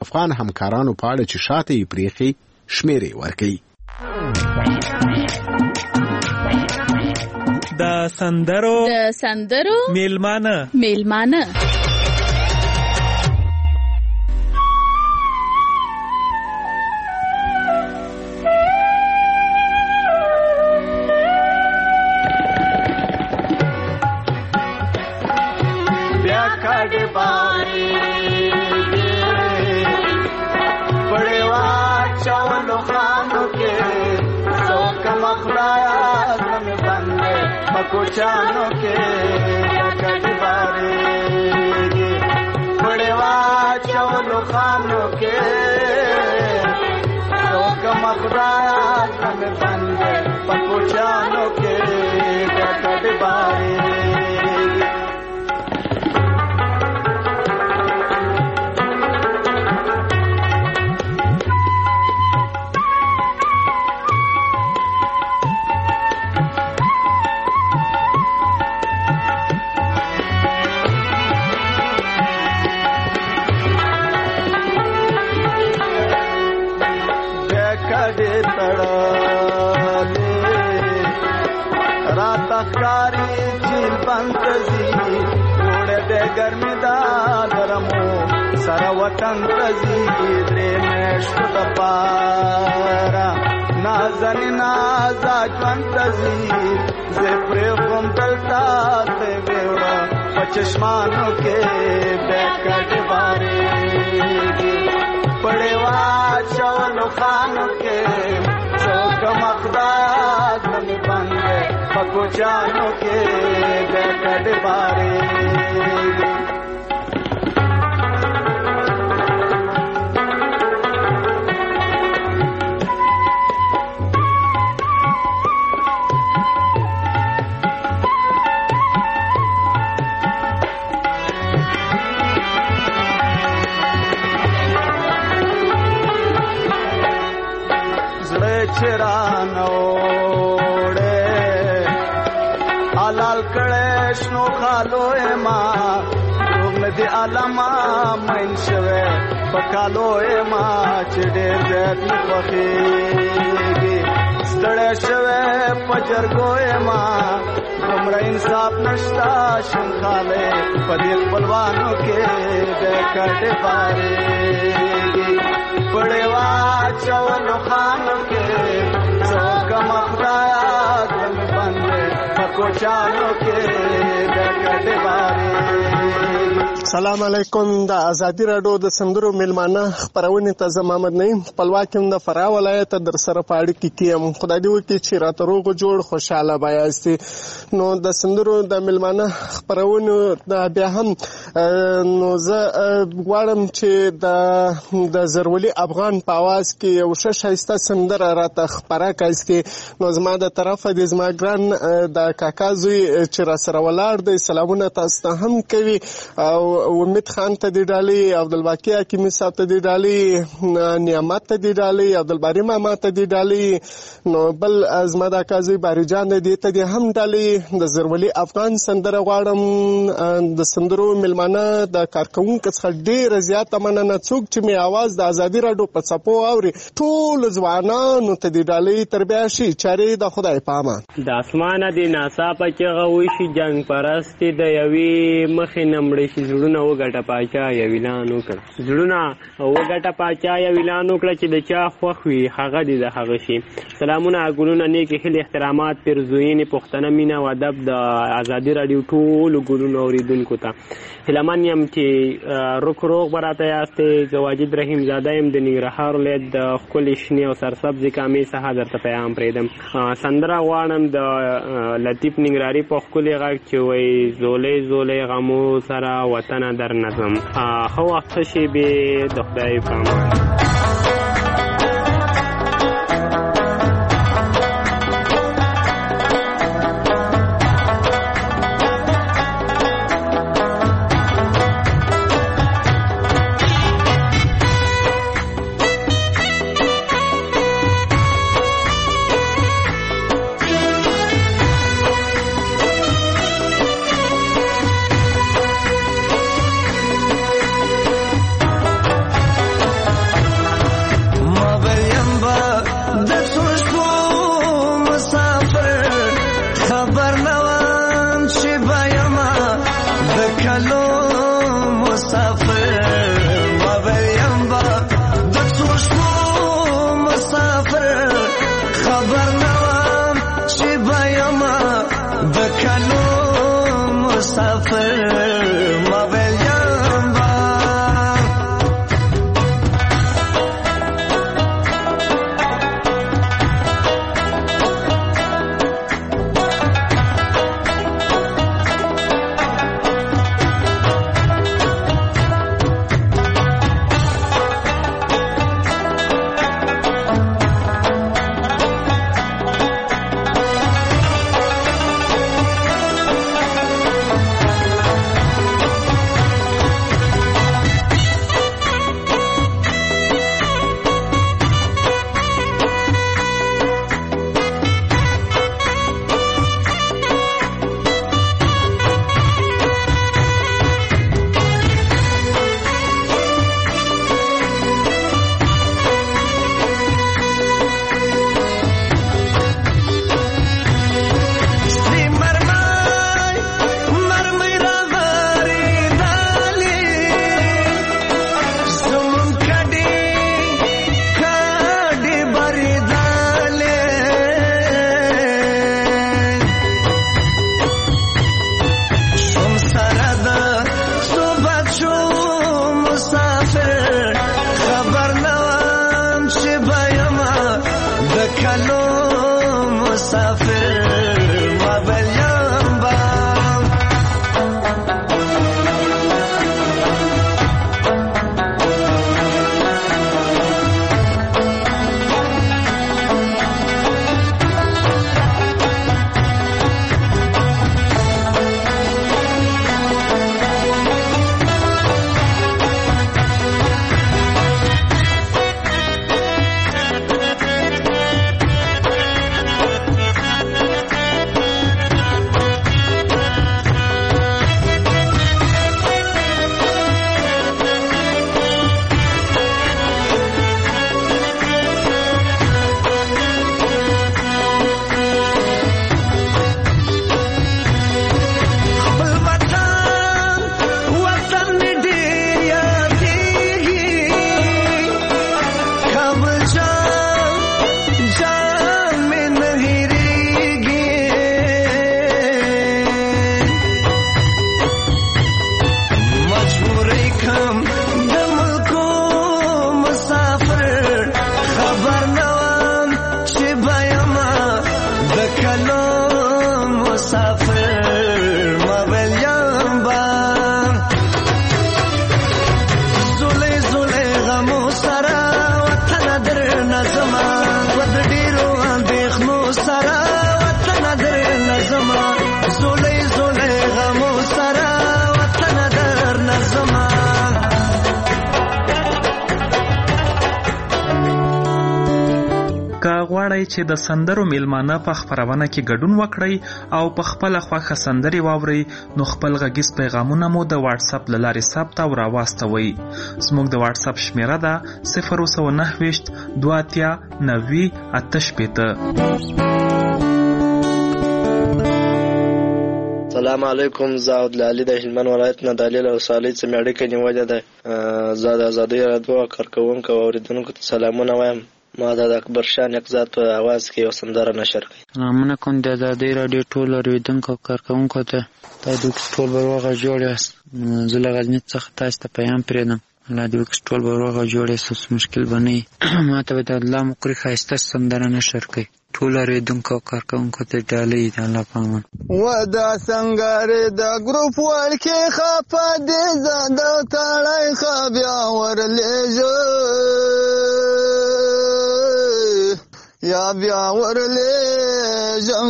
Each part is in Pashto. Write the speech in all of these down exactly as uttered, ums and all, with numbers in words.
افغان همکارانو په اړه چې شاته یې پریښي شمیرې ورکوي. د سندرو د سندرو میلمانه میلمانه कुचानो के कटबारे बड़ेवा चौलो खानो के लोक मखराज में बंदे पकुचानो के कटबारे कारी झील पंतजी उड़े दे गर्मी दालरमो सरवतन तजी द्रे मेश्त पारा नाजन नाजा ज्वंतजी जे प्रेम तलता ते बेवड़ा पचश्मानो के बेकट बारे पड़ेवा चौलो खानो के चौक मखदाद में बंदे पकुचानो के बेकट बारे चिरानोड़े आलाल कड़ेशनो खालो ए माँ नदी आलमा मंशवे पकालो ए माँ चिड़ेर जैत पखेगी स्टड़ेशवे पजर गोए माँ गुमरा इंसाफ नश्ता शंखाले पदील बलवानों के बेकट बारे बड़ेवा चौलो खानो के चौक मखराज में बंदे पकुचानो के बेकट बारे. سلام علیکم. د ازادي راډیو د سندرو میلمانه خپرونې ته زه محمد نعیم خپلواک یم د فراه ولایت در سره په اړیکه کې یم. خدای دې وکړي چې راته روغ جوړ خوشحاله به یاستئ. نو د سندرو د میلمانه خپرونې بیا هم نو زه غواړم چې د د زرولي افغان په اواز کې یو ښه ښایسته سندره راته خپره کړئ. نو زما د طرفه د زما ګران د کاکا زوی چې را سره ولاړ دی سلامونه تاسو ته هم کوي او امید خان ته دی ډالۍ، عبدالباقي حکیمي صاحب ته دی ډالۍ، نعمت ته دی ډالۍ، عبدالباري ماما ته دی ډالۍ. نو بل زما د اکا زوی باري جان دی ته دی هم ډالۍ. د زرولي افغان سندره غواړم. د سندرو میلمانه د کارکوونکو څخه ډېره زیاته مننه. څوک چې مې اواز د ازادي راډیو په څپو اوري ټولو ځوانانو ته دی ډالۍ. تر بیا شي چارې د خدای په امان. د اسمانه د ناڅاپه چغه وشي جنګ پرستې د یوې مخې نه مړې شي زړونه وګټه پاچا یو اعلان وکړه زړونه وګټه پاچا یو اعلان وکړه چې د چا خوښ وي هغه دې د هغه شي. سلامونه ګلونه نیکې هیلې احترامات پیرزوینې پښتنه مینه او ادب د ازادي راډیو ټولو ګلونو اورېدونکو ته هیلهمن یم چې روغ روغ به راته یاستې. زه واجد رحیم زاده یم د ننګرهار ولایت د ښکلې شنې او سرسبزې کامې څخه درته پیغام پرېږدم. سندره غواړم د لطیف ننګرهاري په ښکلې غږ چې وایي زولۍ زولۍ غمو سره وطنه در نظم. ښه وخت ښه شېبې د خدای په امان. مسافر ما ویلیم با غواړئ چې د سندرو میلمانه په خپرونه کې ګډون وکړئ او په خپله خوښه سندرې واورئ نو خپل غږیز پیغامونه مو د واتس اپ له لارې ثبت او راواستوئ. زموږ د واتس اپ شمیره ده صفر سوه نهه ویشت دوه اتیا نوي اته شپېته. السلام علیکم. زه عبدالعلي د هلمند ولایت نه د علي له ولسوالۍ څخه مې اړیکه نیولې ده. زه د ازادۍ راډیو کارکوونکو او اورېدونکو ته سلامونه وایم. ما د اکبر شاه نقزاد په اواز کې یو سندره نشر کړې. سلامونه کوم د ازادۍ راډیو ټول اورېدونکو او کارکوونکو ته. تاسو ټول به روغه جوړ یاست. زه له غزني څخه تاسو ته پیغام پرېږدم. الله دې وکړي ټول به روغه جوړ یاست، مشکل به نه وي. ما ته به د الله مقري ښایسته سندره نشر کړئ. ټول اورېدونکو او کارکوونکو ته ډالۍ د الله په امان. و دا سنگارې د ګروپ ورکې خپه دې زه د تړی ښه بیا ورلیږه یا بیا ورلیږم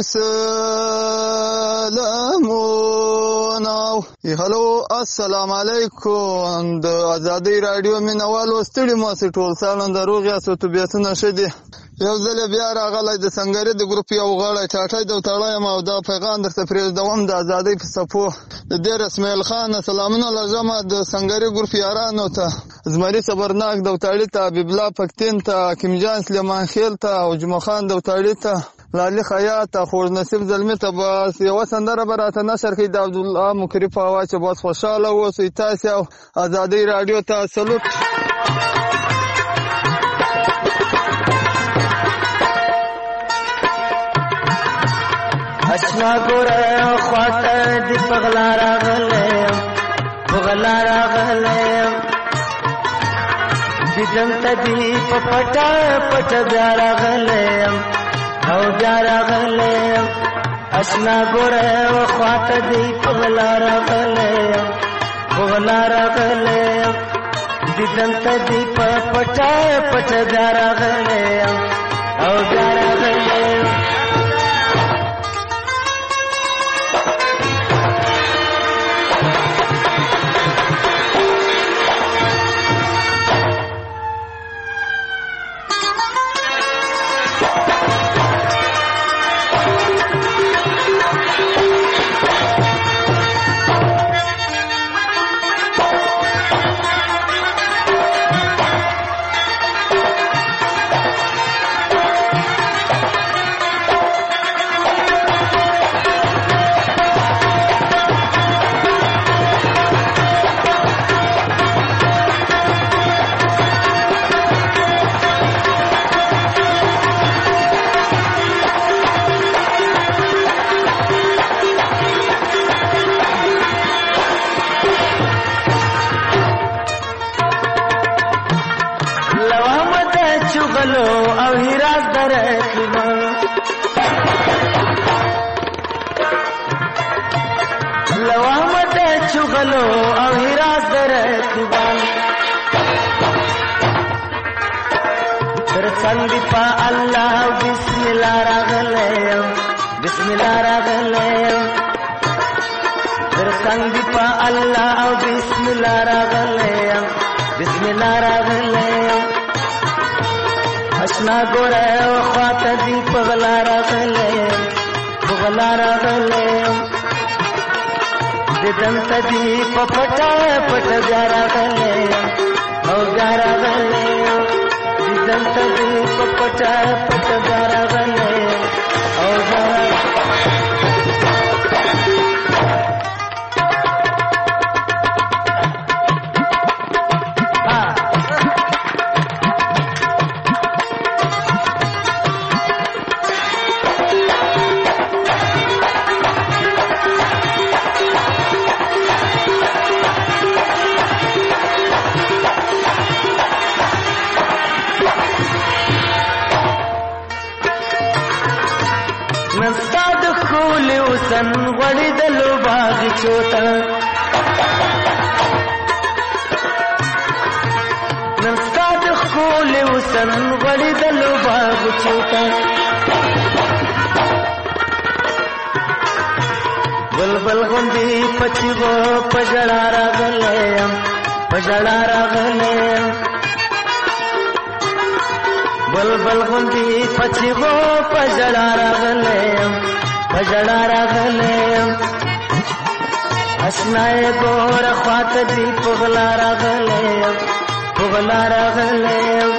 سلامونه. هلو السلام علیکم. د ازادۍ راډیو مینوالو ستړي ماسې ټول سالن د روغ یاستو طبیعتونه ښه دي. یو ځل بیا راغلی د سنګرې د ګروپ یو غړی ټاټی د وتړی یم او دا پیغام درته پرېږدوم د ازادۍ په څپو. د دیر اسماعیل خان سلامونه لږم د سنګرې ګروپ یارانو ته، زمري صبرناک د وتړي ته، حبیب الله پکتین ته، حکیم جان سلیمان خیل ته او جمعه خان د وتړي ته، لالي خیاط ته، خوږ نصیب زلمي ته. بس یوه سندره به راته نشر کړي د عبدالله مکري په اواز چې بس خوشحاله اوسئ. تاسې او ازادۍ راډیو ته سلوټ. اشنا ګوره خواته دی پغلا راغلم پغلا راغلم دیدم ته دی په پټه پټه بیا راغلم او بیا راغلم اشنا ګوره خواته دی پغلا راغلم پغلا راغلم دیدم ته دی په پټه پټه بیا راغلم او بیا راغلم او هراس درکما لوامت چغلو او هراس درکما ترڅنګ په الله بسم الله راغلم بسم الله راغلم ترڅنګ په الله او بسم الله راغلم بسم الله راغلم اشنا ګوره خواته دی پغلا راغلم پغلا راغلم دیدم ته دی په پټه پټه بیا راغلم او بیا راغلم دیدم ته دی په پټه پټه بیا راغلم او بیا وسن غړي د لوباغ چوتا نن ستاد خول وسن غړي د لوباغ چوتا بلبل غوندي پچو پجړا راغلم پجړا راغلم بلبل غوندي پچو پجړا راغلم پجړا راغلم اشنای ګور خواته دی پغلا راغلم پغلا راغلم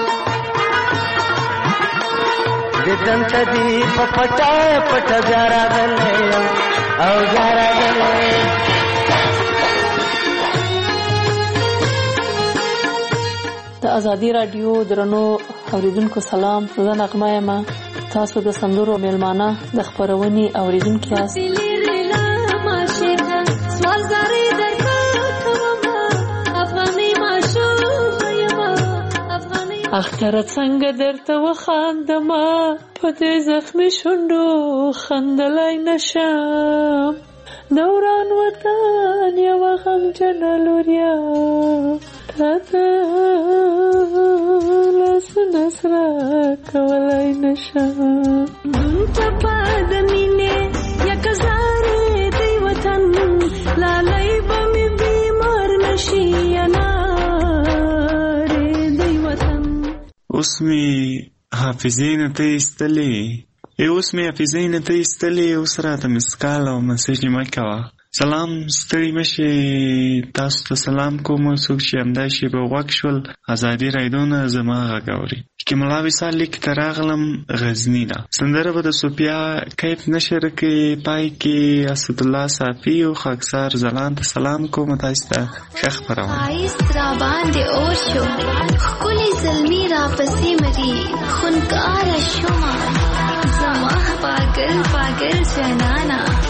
دیدم ته دی په پټه پټه بیا راغلم او بیا راغلم د ازادي رادیو درنو اوریدونکو سلام، زه نغمه یم. تاسو د سندرو میلمانه د خپرونې اوریدونکي یاست. اختر څنګه درته وخاندمه په دې زخمي شونډو خندلای نشم، دوران وطن یوه غمجنه لوریا تاته لاسونه سره کولای نشم. ټپه د مینې یکه زارې دی وطن لالی به مې بیمار نشي انارې دی وطن. اوس مې حافظې نه ته ایستلې ای اوس مې حافظې نه ته ایستلې اوس راته مسکال او مسیج مه کوه. سلام ستړي مشي، تاسو ته سلام کوم. څوک چې همدا شیبه غوږ شول ازادي رادیو نه زما غږ اوري. کې ملا وصال لیک ته راغلم غزني نه. سندره به د صوفیا کیف نشر کې پای کې اسد الله صافي او خاکسار زلان ته سلام کوم. تاسو ته ښه خبرونه آیس را باندې اور شو خولي زلمی را پسې مری خونکار شوما زما پاگل پاگل جنانا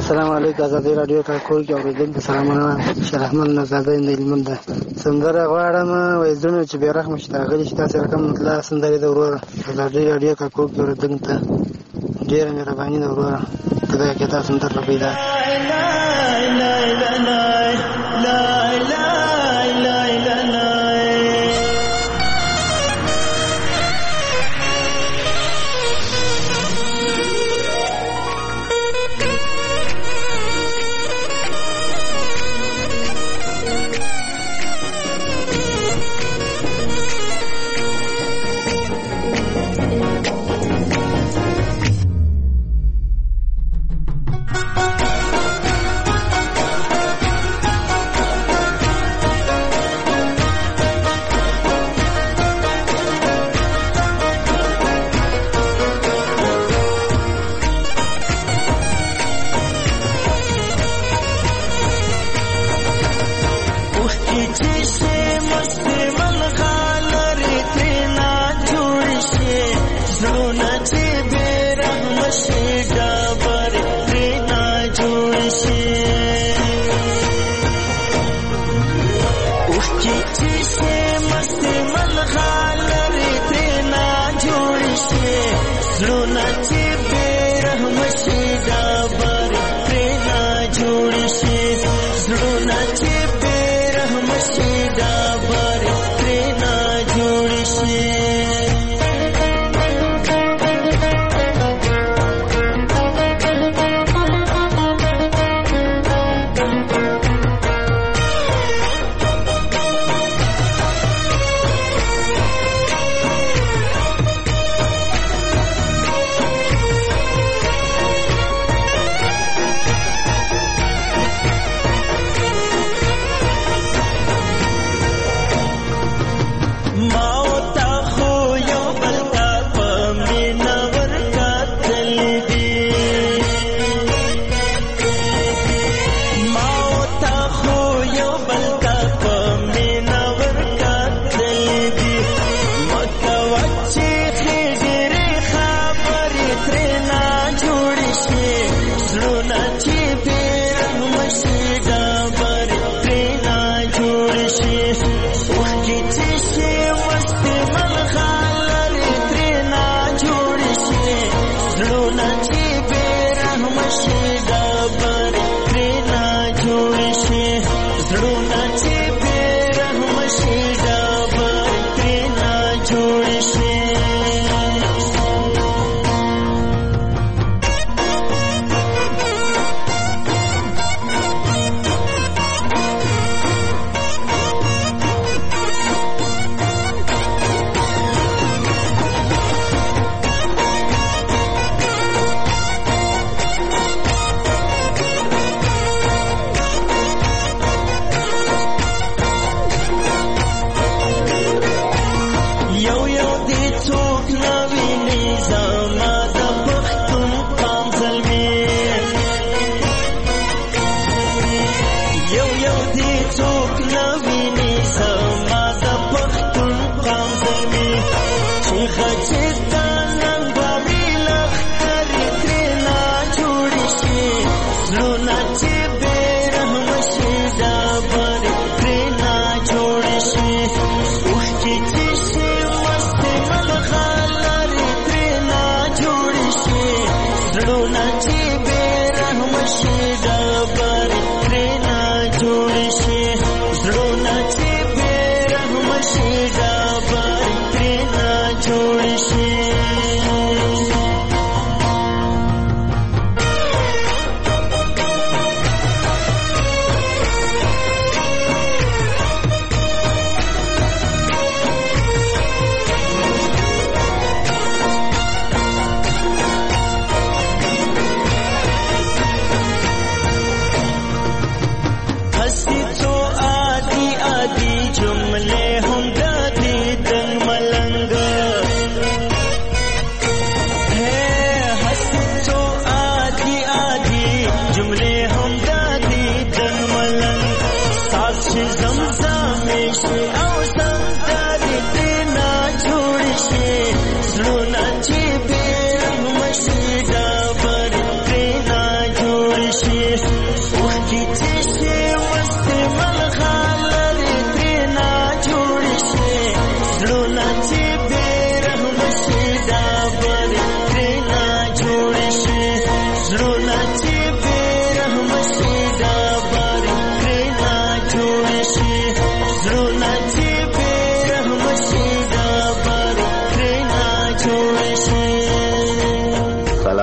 السلام علیکم. ازادي رادیو ټاکور کې اوریدونکو سلامونه. شیر احمد نزاده د هلمند ده. سندره غواړم وای زړه چې بیا رحم شته غلی چې تاسو رقم مطلع سندره د ورور ازادي رادیو ټاکور کې اوریدونکو ته ډیره مهرباني ده ورور. خدای کې تاسو سندره پیدا. لا لا لا لا لا لا لا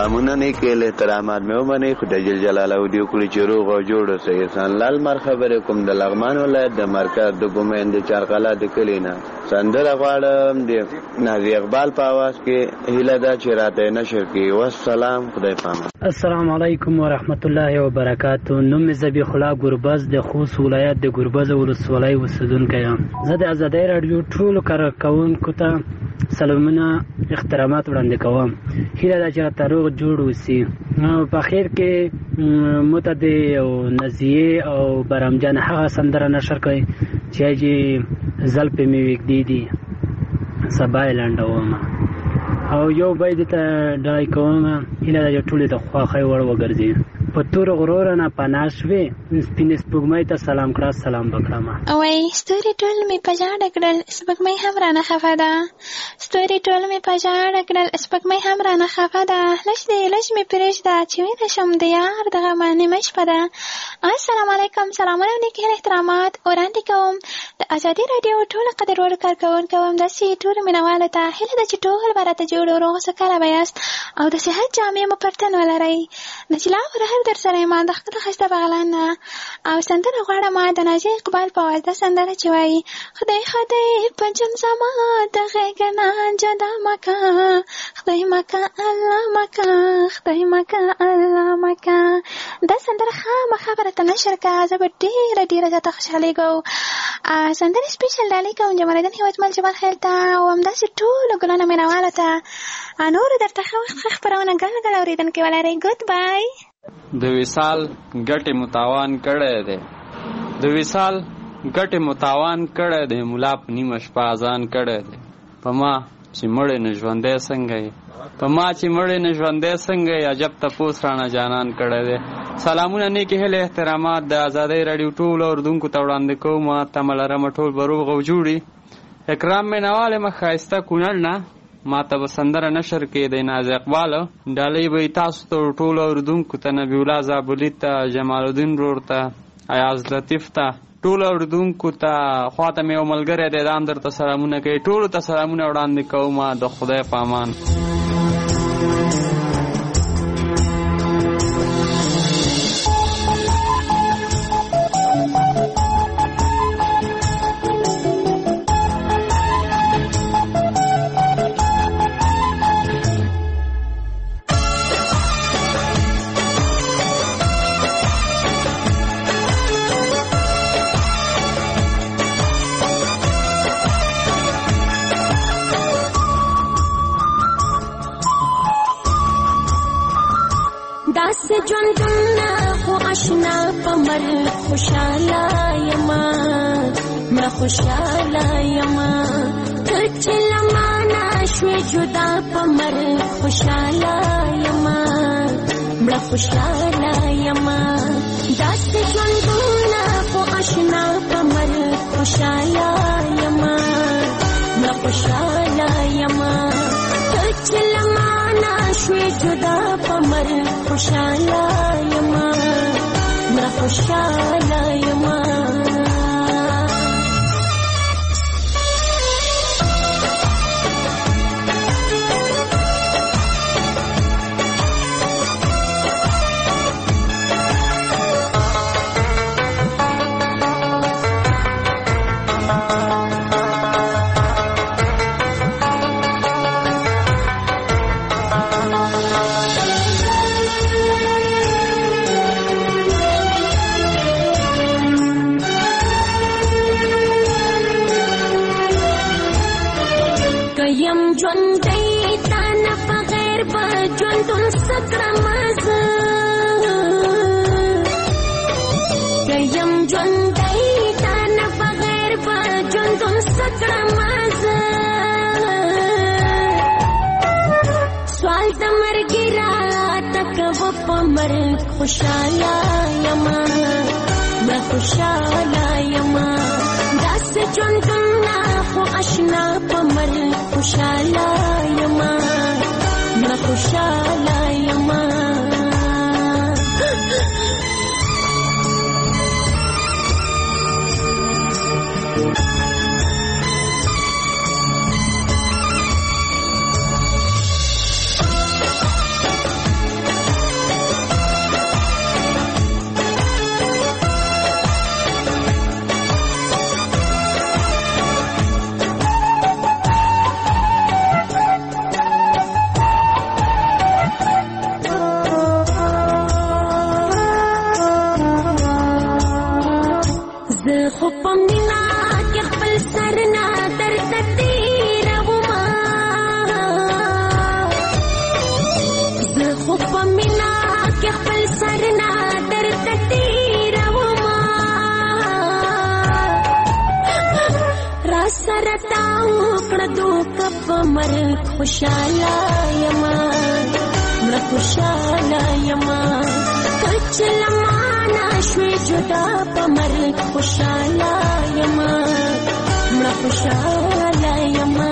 پیغامونه نه کېل احترامات مې ومنئ خدای جل جلاله دې وکړي چې روغ او جوړ اوسئ. احسان لال مر خبرې کوم د لغمان ولایت د مرکز د ګومین د چارقلا د کلي نه. سندره غواړم د نازي اقبال په اواز کې هیله ده چې راته نشر کړي. والسلام، خدای پامان. السلام علیکم ورحمت الله وبرکاتو. نوم مې ذبیح الله ګربز د خوست ولایت د ګربز ولسوالۍ اوسیدونکی یم. زه د ازادۍ راډیو ټولو کارکوونکو ته سلامونه احترامات وړاندې کوم. هیله ده چې راته روغ جوړ اوسي. په خیر کې متدې او نزیې او برامجان هغه سندره نشر کوي چې زلپې مې وږدې دي سبا یې لنډوم او یو بیت ته ډالۍ کوم. هیله ده چې ټولې ته خواښۍ وړ وګرځي. په تور غرور نه پناه شوې سپینې سپوږمۍ ته سلام کړه سلام وکړم. وای ستوري ټول مې په ژاړه کړل سپوږمۍ هم رانه خفه ده. ستوري ټول مې په ژاړه کړل سپوږمۍ هم رانه خفه ده. لږ دې لږ مې پرېږده چې ویده شم د یار دغه نیمه شپه ده. السلام علیکم. سلامونه او نیکې احترامات وړاندې کوم د ازادي راډیو ټولو قدر وړ کارکوونکو همداسې ټولو مینوالو ته هیله ده چې ټول به راته جوړ او روغ سوکاله به یاست او د صحت جامې مو پر تن ولرئ. نجلا فرهر در سره یم د ښکلو ښایسته بغلان نه او سندره غواړم د نازي اقبال په اواز دا سندره چې وایي خدای خدای په جن زما د غېږه نه جدا مکه خدای مکه الله مکه خدای مکه الله مکه. دا سندره خامخا به راته نشر کړه. زه به ډېره ډېره زیاته خوشحالېږم. سندرې سپیشل ډالۍ کوم جمالدین هیوادمل جمال خیل ته او همداسې ټولو ګلانو مینوالو ته نورو درته ښه وخت ښه خپرونه ګل ګل اورېدونکي ولرئ. ګود بای. د وصال ګټې متاوان کړی دی د وصال ګټې متاوان کړی دی ملا په نیمه شپه اذان کړی دی. په ما چې مړی نه ژوندی څنګه یې په ما چې مړی نه ژوندی څنګه یې عجب تپوس رانه جانان کړی دی. سلامونه نیکې هیلې احترامات د ازادۍ راډیو ټولو اورېدونکو ته وړاندې کوم. تمه لرمه ټول به روغ او جوړي. اکرام مینوال یم ښایسته کونړ نه. ما ته به سندره نشر کې د ناز اقبال ډالۍ به تاسو ته ټولو اورېدونکو ته نبی الله زابلي ته جمال الدین رور ته ایاز لطیف ته ټولو اورېدونکو ته خواته مې یو ملګری دی دا هم درته سلامونه کوي. ټولو ته سلامونه وړاندې کوم د خدای په امان. خوشاله یما مړه خوشاله یما کچ لمانه شوې جدا په مر خوشاله یما مړه خوشاله یما داسې ژوندونه خو اشنا په مر خوشاله یما مړه خوشاله یما کچ لمانه شوې جدا په مر خوشاله یما مړه خوشاله یما. خوشاله یما مړه خوشاله یما داسې ژوندونه خو اشنا په مر خوشاله یما مړه خوشاله یما. خو په مینا کې خپل سرنا درته تیروما را سره تا وکړه دوک په مرګ خوشاله یما مړه خوشاله یما کچل مانا شوي جدا په مرګ خوشاله یما مړه خوشاله یما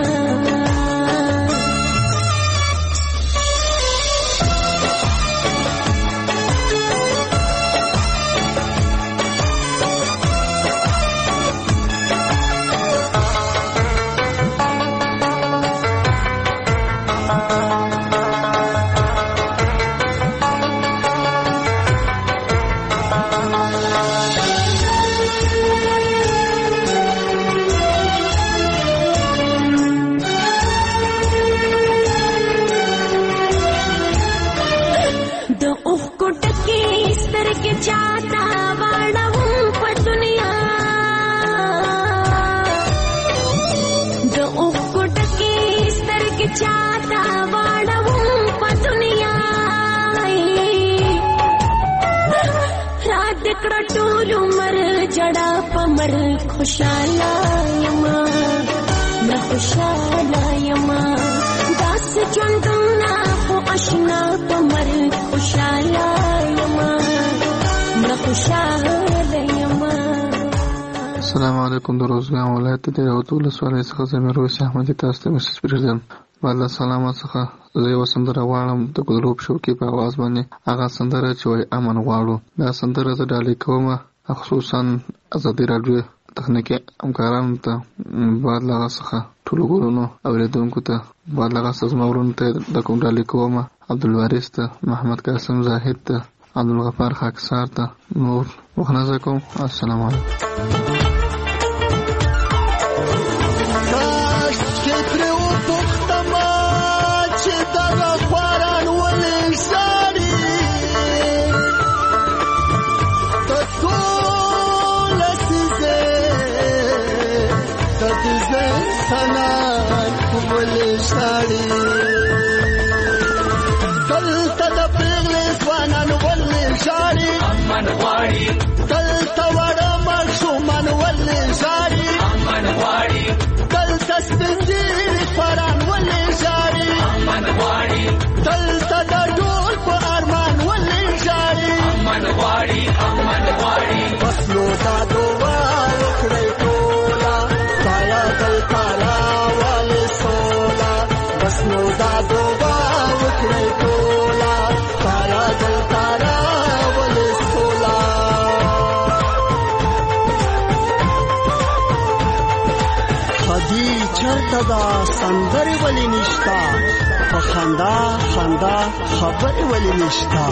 चाहता वाड़ा हूँ पर दुनिया जो उफकुट की स्तर की चाहता वाड़ा हूँ पर दुनिया रात कड़ा टूलू मर जड़ा पमर खुशाला यमा न खुशाला यमा दास चुंदना को अशना पमर खुशाला यमा السلام علیکم. د روزګان ولایت د یو دولس ولایت څخه زمیر رویس احمدي تاسو ته مسج پرېږدم. بعد له سلامه څخه زه یوه سندره غواړم د ګلروب شوقي په اواز باندې. هغه سندره چې وایي امن غواړو. دا سندره زه ډالۍ کومه خصوصا ازادي راډیو تخنیکي همکارانو ته، بعد له هغه څخه ټولو ګلونو اورېدونکو ته، بعد له هغه څخه زما ورونو ته د کوم ډالۍ کومه عبدالوارث ته، محمد قاسم زاهد ته، عبدالغفار خاکسار ته، نور وخنازه کوم. السلام علیکم. امن غواړي دلته وړه ماشومان ولې ژاړي امن غواړي دلته سپین ږیري خواران ولې ژاړي امن غواړي دلته د ډول په ارمان ولې ژاړي امن غواړي امن غواړي بس نو دا دعا وکړئ ټوله سایه دلته راولې سوله بس نو دا دعا وکړئ ټوله سایه دلته چرته دا سندرې ولې نشتا په خندا خندا خبرې ولې نشتا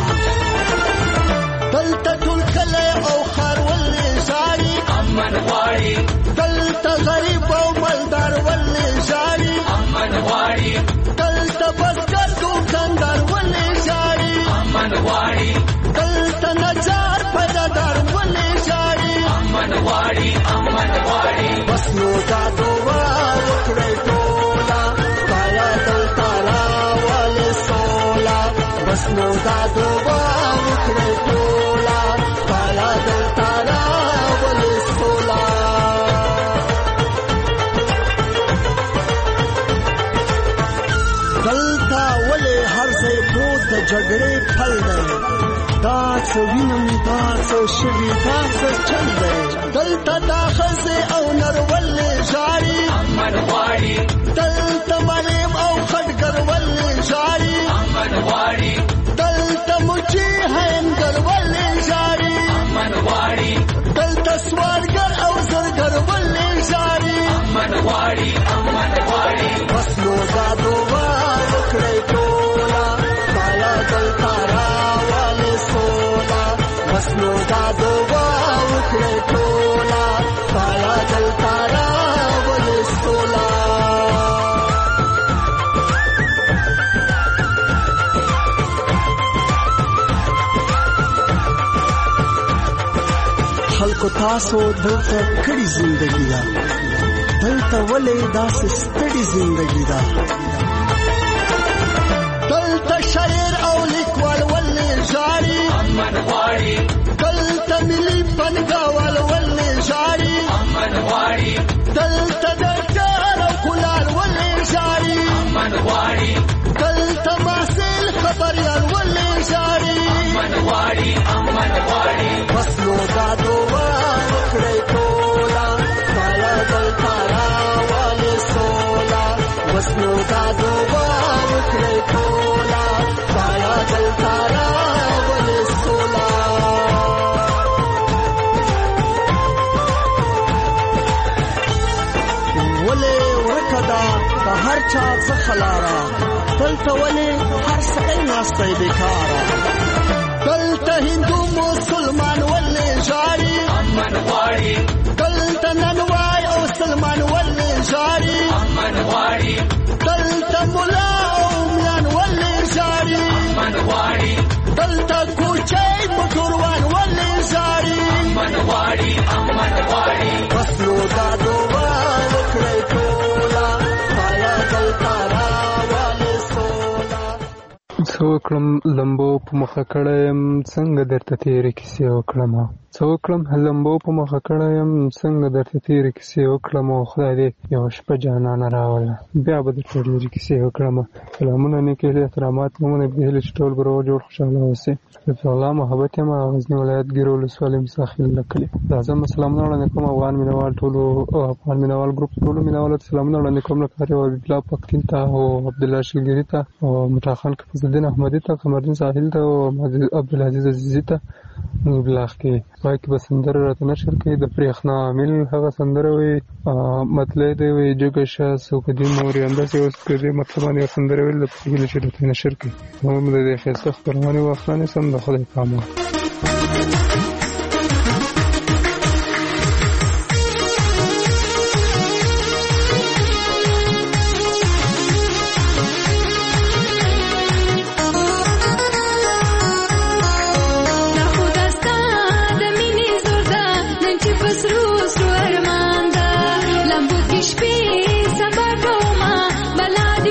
دلته ټول کلی او ښار ولې ژاړي امن غواړي دلته غریب او مالدار ولې ژاړي امن غواړي دلته بزګر دوکاندار ولې ژاړي امن غواړي دلته نجار پیدادار ولې ژاړي امن غواړي امن غواړي بس نو دا دعا وکړئ ټوله سایه دلته راولې سوله بس نو دا دعا وکړئ ټوله سایه دلته راولې سوله دلته ولې هر ځای پروت د جګړې پل دی دا څه وینم دا څه شوي دا څه چل دی دلته دا ښځې او نر ولې ژاړي امن غواړي دلته مریم او خټګر ولې ژاړي امن غواړي دلته مچي هینګر ولې ژاړي امن غواړي دلته سوالګر او زرګر ولې ژاړي امن غواړي امن غواړي بس نو دا دعا وکړئ ټوله سایه دلته راولې سوله بس نو دا دعا وکړئ ټوله سایه دلته راولې سوله خلکو تاسو دلته کړي زندګي ده دلته ولې داسې ستړي زندګي ده دلته شاعر او لیکوال دلته د ډار او ګلان ولې ژاړي امن غواړي دلته محصل خبریال ولې ژاړي امن غواړي امن غواړي بس نو دا دعا وکړئ ټوله سایه دلته راولې سوله بس نو دا دعا وکړئ ټوله سایه دلته راولې سوله ولې ورکه ده د هر چا څخه لاره دلته ولې هر سړی ناستی بېکاره دلته هندو مسلمان ولې ژاړي امن غواړي دلته ننوای او سلمان ولې ژاړي امن غواړي دلته ملا او میان ولې ژاړي امن غواړي دلته کوچی موټروان ولې ژاړي امن غواړي امن غواړي بس نو دا دعا وکړئ ټوله سایه دلته راولې سوله څه وکړم لمبو په مخه کړی یم څنګه درته تېرې کیسې وکړم څه وکړم لمبو په مخه کړی یم څنګه درته تېرې کیسې وکړم او خدای دې یوه شپه جانانه راوله بیا به درته ډېرې کیسې وکړم سلامونه نیکې هیلې احترامات نومونه دې هیلې چې ټول به روغ جوړ خوشحاله اوسئ لطف الله محبت یم غزني ولایت ګیرو ولسوالۍ مساخیل کلي لازم سلامونه وړاندې کوم افغان مینوال ټولو افغان مینوال ګروپ ټولو مینوالو ته سلامونه وړاندې کوم لکه هر یو حبیب الله پښتین ته او عبدالله شلګري ته او مټا خان فضلالدین احمدي ته قمردین ساحل ته او عبدالعزیز عزیزي ته بلاغ کې پای کې به سندره راته نشر کوي د برېښنا عامل هغه سندره وایي مطلع دی وایي جګه شه څوکدي مورې همداسې اوس که دې مطلب باندې یوه سندره ویل د هیله چې راته نشر کوي هم د دې ښایسته خپرونې وخت رانیسم د خدای په امان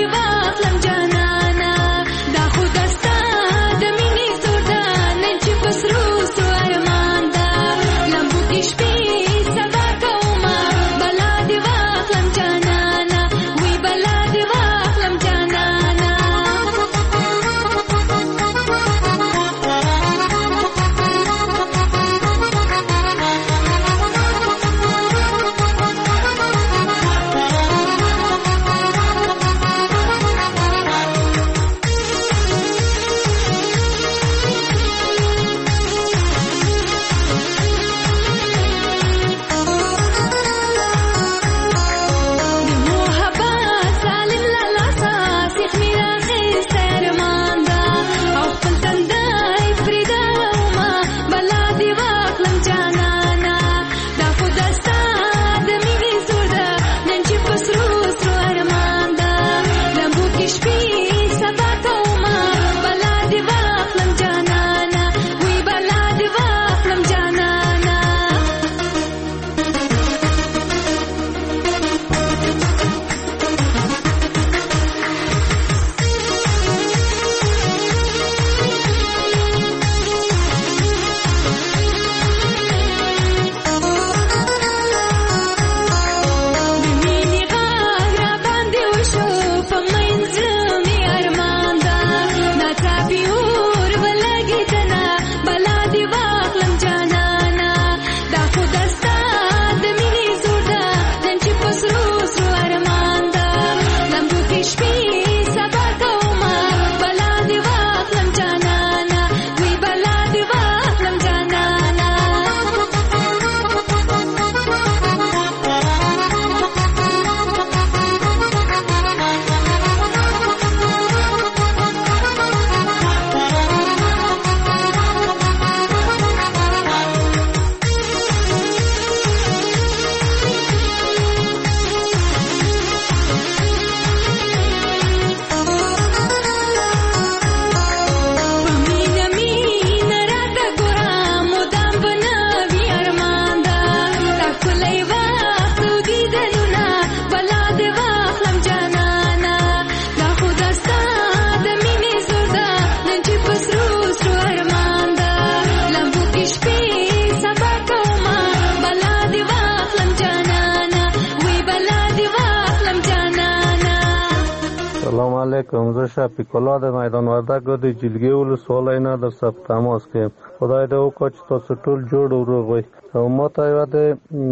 But علیکم. زه شفیق الله د میدان وردګو د جلګې ولسوالۍ نه در سره په تماس کې یم. خدای دې وکړي چې تاسو ټول جوړ او روغ وئ. او ما ته یوه د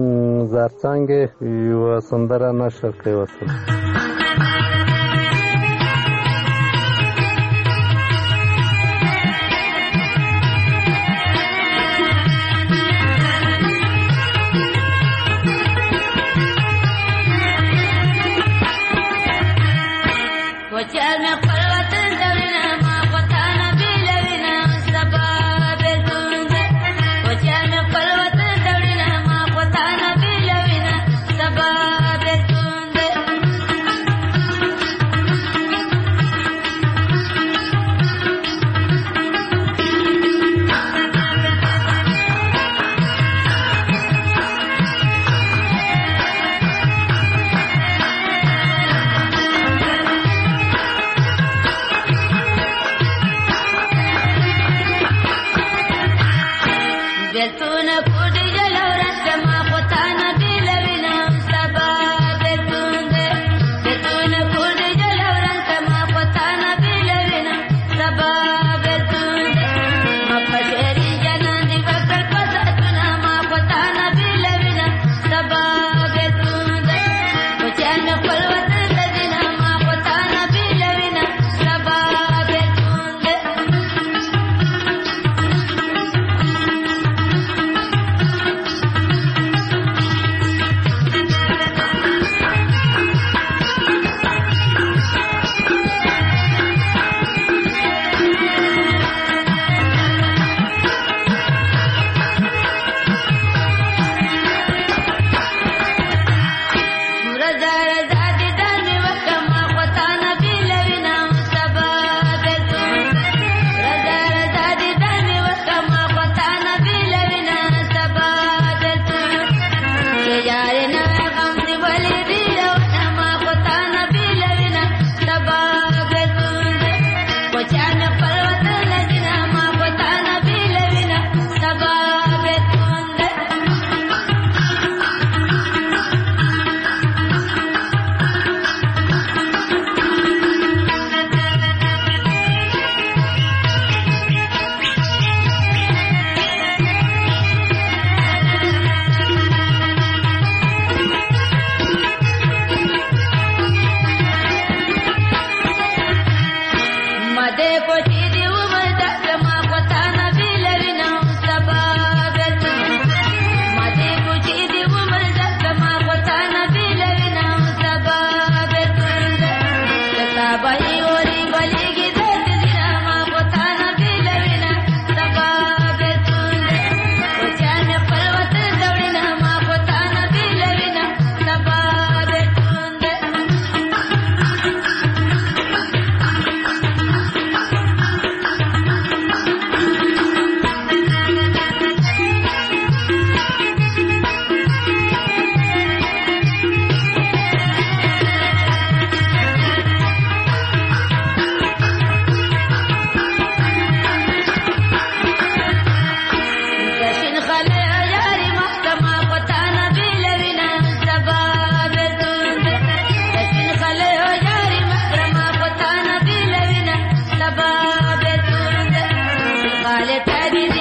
زرڅانګې یوه سندره نشر کړې وسله. Let